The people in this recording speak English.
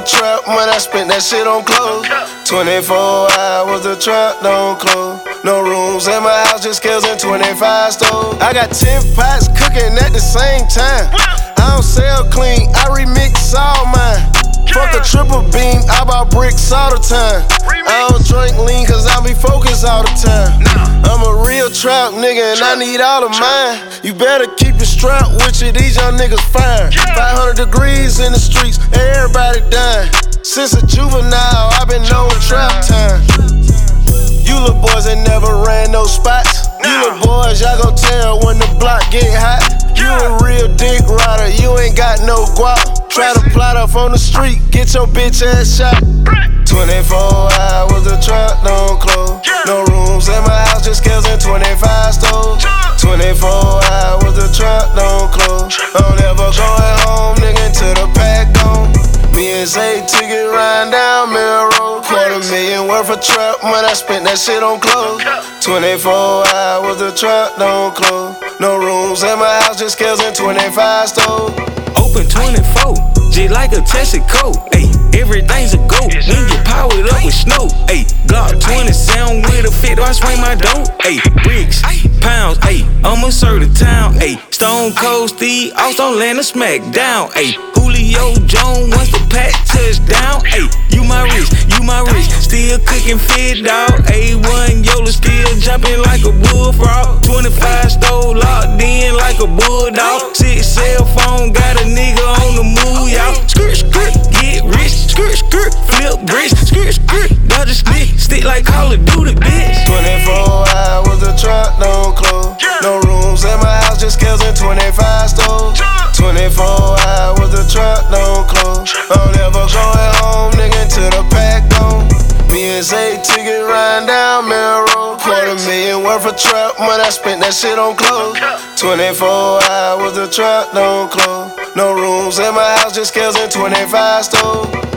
trap, when I spent that shit on clothes. 24 hours, the trap don't close. No rooms in my house, just kills in 25 stores. I got 10 pots cooking at the same time. I don't sell clean, I remix all mine. Fuck a triple beam, I bought bricks all the time. I don't drink lean cause I be focused all the time. I'm a real trap nigga and I need all of mine. You better keep your strap with you, these young niggas fine. 500 degrees in the streets, everybody dying. Since a juvenile, I been on trap time. You little boys ain't never ran no spots. You little boys, y'all gon' tell when the block get hot. You a real dick rider, you ain't got no guap. Try to plot off on the street, get your bitch ass shot. 24 hours, the trap don't close. No rooms in my house, just kills in 25 stores. 24 hours, the trap don't close. Don't ever going home, nigga, until the pack gone. Me and Zay ticket riding down Mill Road. $250,000 worth of trap when I spent that shit on clothes. 24 hours, the trap don't close. No rooms in my house, just kills in 25 stores. Open 24, just like a Tesla coat. Ayy, everything's a go when you power it up with snow. Ayy, Glock 27 with a fit, I swing my dough. Ayy, bricks, pounds, ayy, I'ma serve the town. Ayy, Stone Cold Steve Austin land a smack down. Ayy, Julio Jones once the pack touchdown. Ayy, you my wrist, still cooking fit dog. A1 Yola still jumping like a bullfrog. 25 stole locked in like a bulldog. 6 cell phone got a nigga on the move, y'all. Skirt, get rich, skirt, flip bricks, skirt, dodge a stick like Call of Duty, bitch. 24 hours, the trap don't close. No rooms in my house, just kills in 25 stores. 24 hours, the trap don't close. Don't ever going home, nigga, until the pack gone. Me and Zay ticket riding down Mill Road. $250,000 worth of trap when I spent that shit on clothes. 24 hours, the trap don't close. No rooms in my house, just kills in 25 stores.